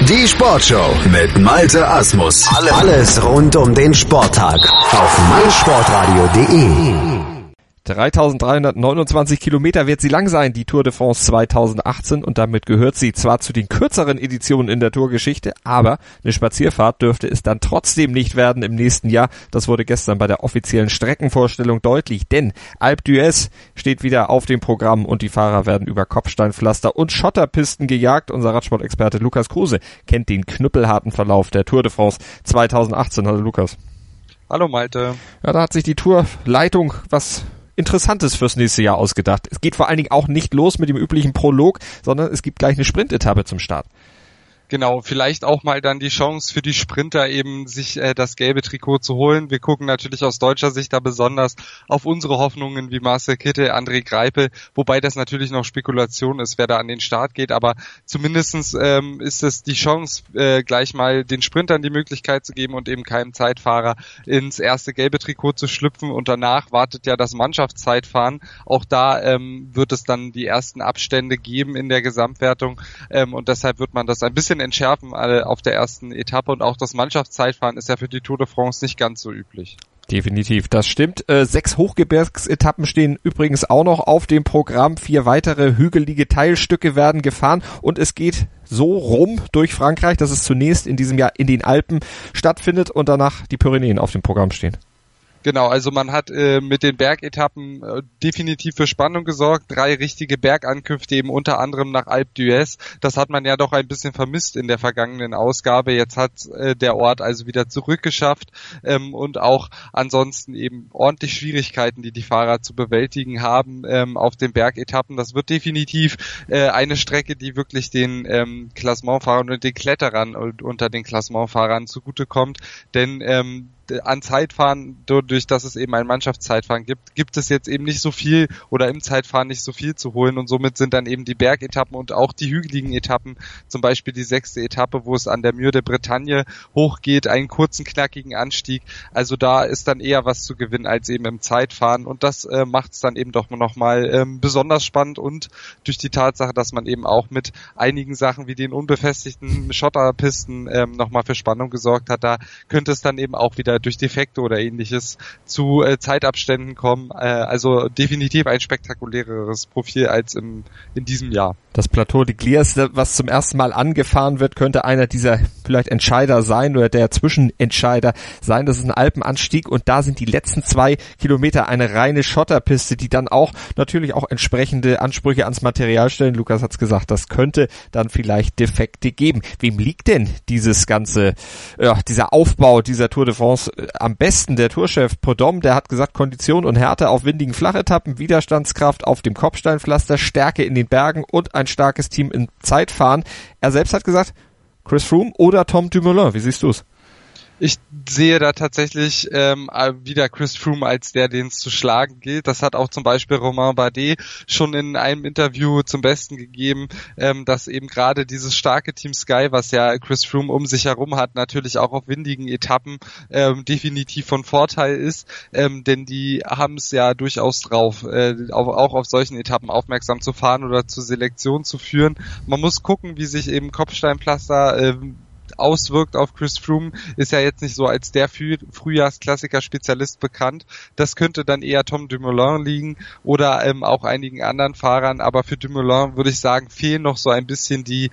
Die Sportshow mit Malte Asmus. Alles rund um den Sporttag auf meinsportradio.de. 3.329 Kilometer wird sie lang sein, die Tour de France 2018, und damit gehört sie zwar zu den kürzeren Editionen in der Tourgeschichte, aber eine Spazierfahrt dürfte es dann trotzdem nicht werden im nächsten Jahr. Das wurde gestern bei der offiziellen Streckenvorstellung deutlich, denn Alpe d'Huez steht wieder auf dem Programm und die Fahrer werden über Kopfsteinpflaster und Schotterpisten gejagt. Unser Radsportexperte Lukas Kruse kennt den knüppelharten Verlauf der Tour de France 2018. Hallo Lukas. Hallo Malte. Ja, da hat sich die Tourleitung was Interessantes fürs nächste Jahr ausgedacht. Es geht vor allen Dingen auch nicht los mit dem üblichen Prolog, sondern es gibt gleich eine Sprintetappe zum Start. Genau, vielleicht auch mal dann die Chance für die Sprinter eben, sich das gelbe Trikot zu holen. Wir gucken natürlich aus deutscher Sicht da besonders auf unsere Hoffnungen wie Marcel Kittel, André Greipel, wobei das natürlich noch Spekulation ist, wer da an den Start geht, aber zumindestens ist es die Chance, gleich mal den Sprintern die Möglichkeit zu geben und eben keinem Zeitfahrer ins erste gelbe Trikot zu schlüpfen, und danach wartet ja das Mannschaftszeitfahren. Auch da wird es dann die ersten Abstände geben in der Gesamtwertung, und deshalb wird man das ein bisschen entschärfen auf der ersten Etappe, und auch das Mannschaftszeitfahren ist ja für die Tour de France nicht ganz so üblich. Definitiv, das stimmt. 6 Hochgebirgsetappen stehen übrigens auch noch auf dem Programm. 4 weitere hügelige Teilstücke werden gefahren und es geht so rum durch Frankreich, dass es zunächst in diesem Jahr in den Alpen stattfindet und danach die Pyrenäen auf dem Programm stehen. Genau, also man hat mit den Bergetappen definitiv für Spannung gesorgt. 3 richtige Bergankünfte, eben unter anderem nach Alpe d'Huez. Das hat man ja doch ein bisschen vermisst in der vergangenen Ausgabe. Jetzt hat der Ort also wieder zurückgeschafft, und auch ansonsten eben ordentlich Schwierigkeiten, die Fahrer zu bewältigen haben auf den Bergetappen. Das wird definitiv eine Strecke, die wirklich den Klassementfahrern und den Kletterern und unter den Klassementfahrern zugutekommt, denn an Zeitfahren, durch dass es eben ein Mannschaftszeitfahren gibt es jetzt eben nicht so viel oder im Zeitfahren nicht so viel zu holen, und somit sind dann eben die Bergetappen und auch die hügeligen Etappen, zum Beispiel die 6. Etappe, wo es an der Mur de Bretagne hochgeht, einen kurzen, knackigen Anstieg, also da ist dann eher was zu gewinnen als eben im Zeitfahren, und das macht es dann eben doch nochmal besonders spannend, und durch die Tatsache, dass man eben auch mit einigen Sachen wie den unbefestigten Schotterpisten nochmal für Spannung gesorgt hat, da könnte es dann eben auch wieder durch Defekte oder ähnliches zu Zeitabständen kommen. Also definitiv ein spektakuläreres Profil als in diesem Jahr. Das Plateau de Gliers, was zum ersten Mal angefahren wird, könnte einer dieser vielleicht Entscheider sein oder der Zwischenentscheider sein. Das ist ein Alpenanstieg und da sind die letzten 2 Kilometer eine reine Schotterpiste, die dann auch natürlich auch entsprechende Ansprüche ans Material stellen. Lukas hat's gesagt, das könnte dann vielleicht Defekte geben. Wem liegt denn dieses ganze, dieser Aufbau dieser Tour de France am besten? Der Tourchef Prudhomme, der hat gesagt, Kondition und Härte auf windigen Flachetappen, Widerstandskraft auf dem Kopfsteinpflaster, Stärke in den Bergen und ein starkes Team im Zeitfahren. Er selbst hat gesagt, Chris Froome oder Tom Dumoulin. Wie siehst du es? Ich sehe da tatsächlich wieder Chris Froome als der, den es zu schlagen gilt. Das hat auch zum Beispiel Romain Bardet schon in einem Interview zum Besten gegeben, dass eben gerade dieses starke Team Sky, was ja Chris Froome um sich herum hat, natürlich auch auf windigen Etappen definitiv von Vorteil ist, denn die haben es ja durchaus drauf, auch auf solchen Etappen aufmerksam zu fahren oder zur Selektion zu führen. Man muss gucken, wie sich eben Kopfsteinpflaster auswirkt auf Chris Froome, ist ja jetzt nicht so als der Frühjahrsklassiker-Spezialist bekannt. Das könnte dann eher Tom Dumoulin liegen oder auch einigen anderen Fahrern, aber für Dumoulin würde ich sagen, fehlen noch so ein bisschen die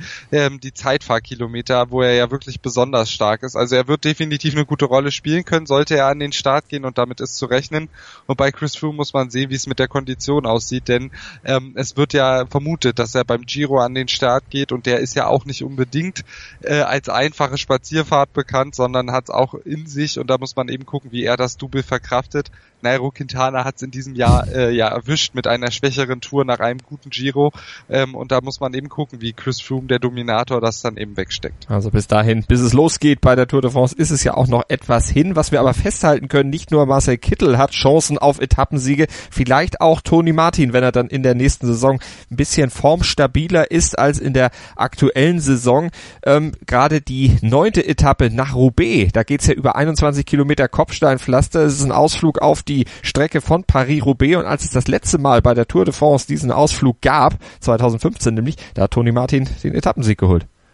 Zeitfahrkilometer, wo er ja wirklich besonders stark ist. Also er wird definitiv eine gute Rolle spielen können, sollte er an den Start gehen, und damit ist zu rechnen. Und bei Chris Froome muss man sehen, wie es mit der Kondition aussieht, denn es wird ja vermutet, dass er beim Giro an den Start geht, und der ist ja auch nicht unbedingt als einfache Spazierfahrt bekannt, sondern hat es auch in sich, und da muss man eben gucken, wie er das Double verkraftet. Nairo Quintana hat es in diesem Jahr erwischt mit einer schwächeren Tour nach einem guten Giro, und da muss man eben gucken, wie Chris Froome, der Dominator, das dann eben wegsteckt. Also bis dahin, bis es losgeht bei der Tour de France, ist es ja auch noch etwas hin. Was wir aber festhalten können, nicht nur Marcel Kittel hat Chancen auf Etappensiege, vielleicht auch Tony Martin, wenn er dann in der nächsten Saison ein bisschen formstabiler ist als in der aktuellen Saison. Gerade die 9. Etappe nach Roubaix, da geht's ja über 21 Kilometer Kopfsteinpflaster. Es ist ein Ausflug auf die Strecke von Paris-Roubaix, und als es das letzte Mal bei der Tour de France diesen Ausflug gab, 2015 nämlich, da hat Tony Martin den Etappensieg geholt.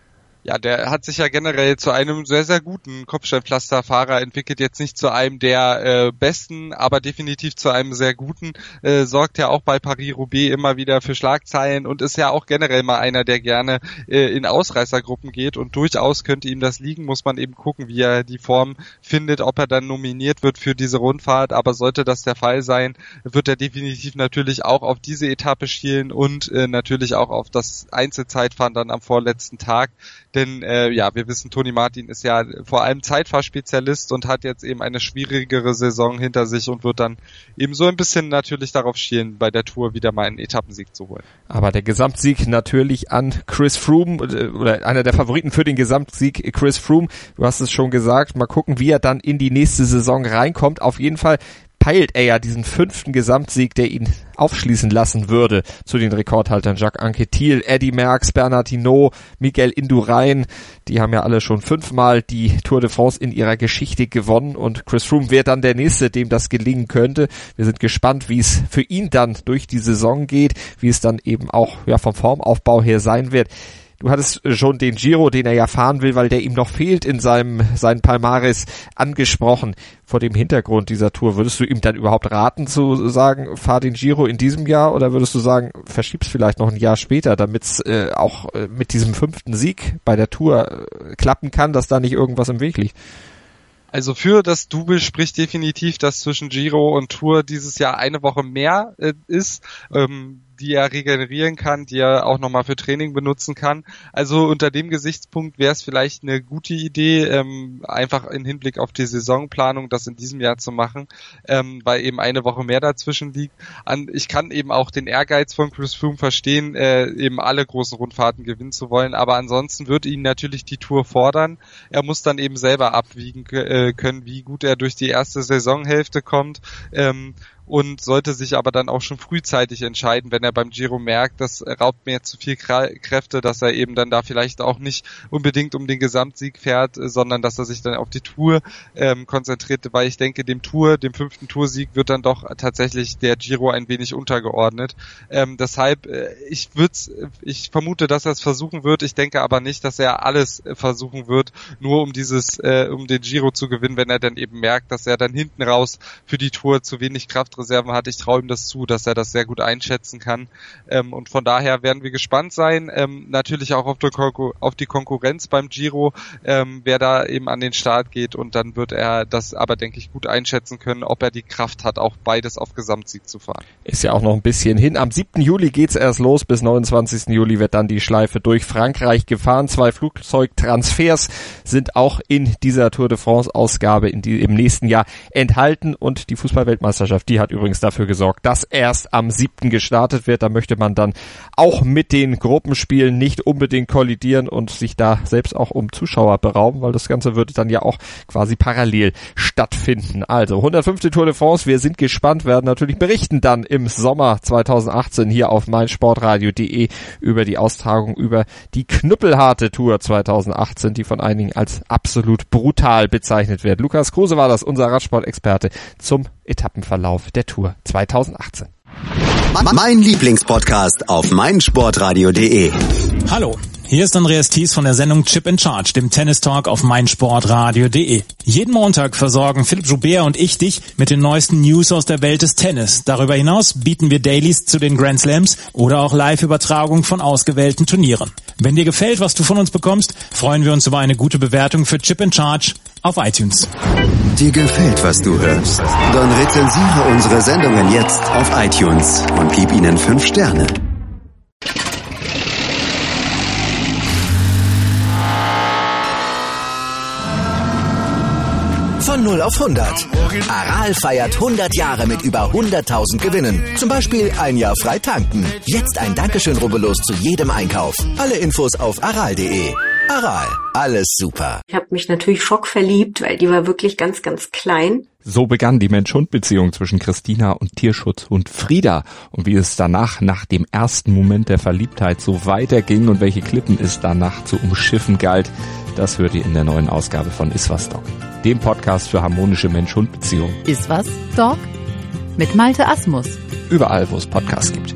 Ja, der hat sich ja generell zu einem sehr, sehr guten Kopfsteinpflasterfahrer entwickelt. Jetzt nicht zu einem der besten, aber definitiv zu einem sehr guten. Sorgt ja auch bei Paris-Roubaix immer wieder für Schlagzeilen und ist ja auch generell mal einer, der gerne in Ausreißergruppen geht. Und durchaus könnte ihm das liegen, muss man eben gucken, wie er die Form findet, ob er dann nominiert wird für diese Rundfahrt. Aber sollte das der Fall sein, wird er definitiv natürlich auch auf diese Etappe schielen und natürlich auch auf das Einzelzeitfahren dann am vorletzten Tag. Denn wir wissen, Toni Martin ist ja vor allem Zeitfahrspezialist und hat jetzt eben eine schwierigere Saison hinter sich und wird dann eben so ein bisschen natürlich darauf schielen, bei der Tour wieder mal einen Etappensieg zu holen. Aber der Gesamtsieg natürlich an Chris Froome, oder einer der Favoriten für den Gesamtsieg, Chris Froome. Du hast es schon gesagt, mal gucken, wie er dann in die nächste Saison reinkommt. Auf jeden Fall peilt er ja diesen 5. Gesamtsieg, der ihn aufschließen lassen würde zu den Rekordhaltern Jacques Anquetil, Eddy Merckx, Bernard Hinault, Miguel Indurain. Die haben ja alle schon 5-mal die Tour de France in ihrer Geschichte gewonnen und Chris Froome wäre dann der Nächste, dem das gelingen könnte. Wir sind gespannt, wie es für ihn dann durch die Saison geht, wie es dann eben auch vom Formaufbau her sein wird. Du hattest schon den Giro, den er ja fahren will, weil der ihm noch fehlt in seinem Palmares, angesprochen. Vor dem Hintergrund dieser Tour, würdest du ihm dann überhaupt raten zu sagen, fahr den Giro in diesem Jahr, oder würdest du sagen, verschieb's vielleicht noch ein Jahr später, damit es auch mit diesem 5. Sieg bei der Tour klappen kann, dass da nicht irgendwas im Weg liegt? Also für das Double spricht definitiv, dass zwischen Giro und Tour dieses Jahr eine Woche mehr ist, die er regenerieren kann, die er auch nochmal für Training benutzen kann. Also unter dem Gesichtspunkt wäre es vielleicht eine gute Idee, einfach im Hinblick auf die Saisonplanung das in diesem Jahr zu machen, weil eben eine Woche mehr dazwischen liegt. Ich kann eben auch den Ehrgeiz von Chris Froome verstehen, eben alle großen Rundfahrten gewinnen zu wollen, aber ansonsten wird ihn natürlich die Tour fordern. Er muss dann eben selber abwiegen können, wie gut er durch die erste Saisonhälfte kommt, und sollte sich aber dann auch schon frühzeitig entscheiden, wenn er beim Giro merkt, das raubt mir jetzt zu viel Kräfte, dass er eben dann da vielleicht auch nicht unbedingt um den Gesamtsieg fährt, sondern dass er sich dann auf die Tour konzentriert, weil ich denke, dem 5. Toursieg wird dann doch tatsächlich der Giro ein wenig untergeordnet. Deshalb, ich vermute, dass er es versuchen wird, ich denke aber nicht, dass er alles versuchen wird, nur um den Giro zu gewinnen, wenn er dann eben merkt, dass er dann hinten raus für die Tour zu wenig Kraftreserven hat. Ich traue ihm das zu, dass er das sehr gut einschätzen kann. Und von daher werden wir gespannt sein. Natürlich auch auf die Konkurrenz beim Giro, wer da eben an den Start geht. Und dann wird er das aber, denke ich, gut einschätzen können, ob er die Kraft hat, auch beides auf Gesamtsieg zu fahren. Ist ja auch noch ein bisschen hin. Am 7. Juli geht's erst los. Bis 29. Juli wird dann die Schleife durch Frankreich gefahren. 2 Flugzeugtransfers sind auch in dieser Tour de France Ausgabe im nächsten Jahr enthalten. Und die Fußball-Weltmeisterschaft, die hat übrigens dafür gesorgt, dass erst am 7. gestartet wird. Da möchte man dann auch mit den Gruppenspielen nicht unbedingt kollidieren und sich da selbst auch um Zuschauer berauben, weil das Ganze würde dann ja auch quasi parallel stattfinden. Also 105. Tour de France, wir sind gespannt, werden natürlich berichten dann im Sommer 2018 hier auf meinsportradio.de über die Austragung, über die knüppelharte Tour 2018, die von einigen als absolut brutal bezeichnet wird. Lukas Kruse war das, unser Radsport-Experte zum Etappenverlauf der Tour 2018. Mein Lieblingspodcast auf meinsportradio.de. Hallo, hier ist Andreas Thies von der Sendung Chip in Charge, dem Tennis-Talk auf meinsportradio.de. Jeden Montag versorgen Philipp Joubert und ich dich mit den neuesten News aus der Welt des Tennis. Darüber hinaus bieten wir Dailies zu den Grand Slams oder auch Live-Übertragung von ausgewählten Turnieren. Wenn dir gefällt, was du von uns bekommst, freuen wir uns über eine gute Bewertung für Chip in Charge auf iTunes. Dir gefällt, was du hörst? Dann rezensiere unsere Sendungen jetzt auf iTunes und gib ihnen 5 Sterne. Von 0 auf 100. Aral feiert 100 Jahre mit über 100.000 Gewinnen. Zum Beispiel ein Jahr frei tanken. Jetzt ein Dankeschön, rubbellos zu jedem Einkauf. Alle Infos auf aral.de. Aral, alles super. Ich habe mich natürlich schockverliebt, weil die war wirklich ganz, ganz klein. So begann die Mensch-Hund-Beziehung zwischen Christina und Tierschutzhund Frieda. Und wie es danach, nach dem ersten Moment der Verliebtheit, so weiterging und welche Klippen es danach zu umschiffen galt, das hört ihr in der neuen Ausgabe von Iswas Dog, dem Podcast für harmonische Mensch-Hund-Beziehungen. Iswas Dog? Mit Malte Asmus. Überall, wo es Podcasts gibt.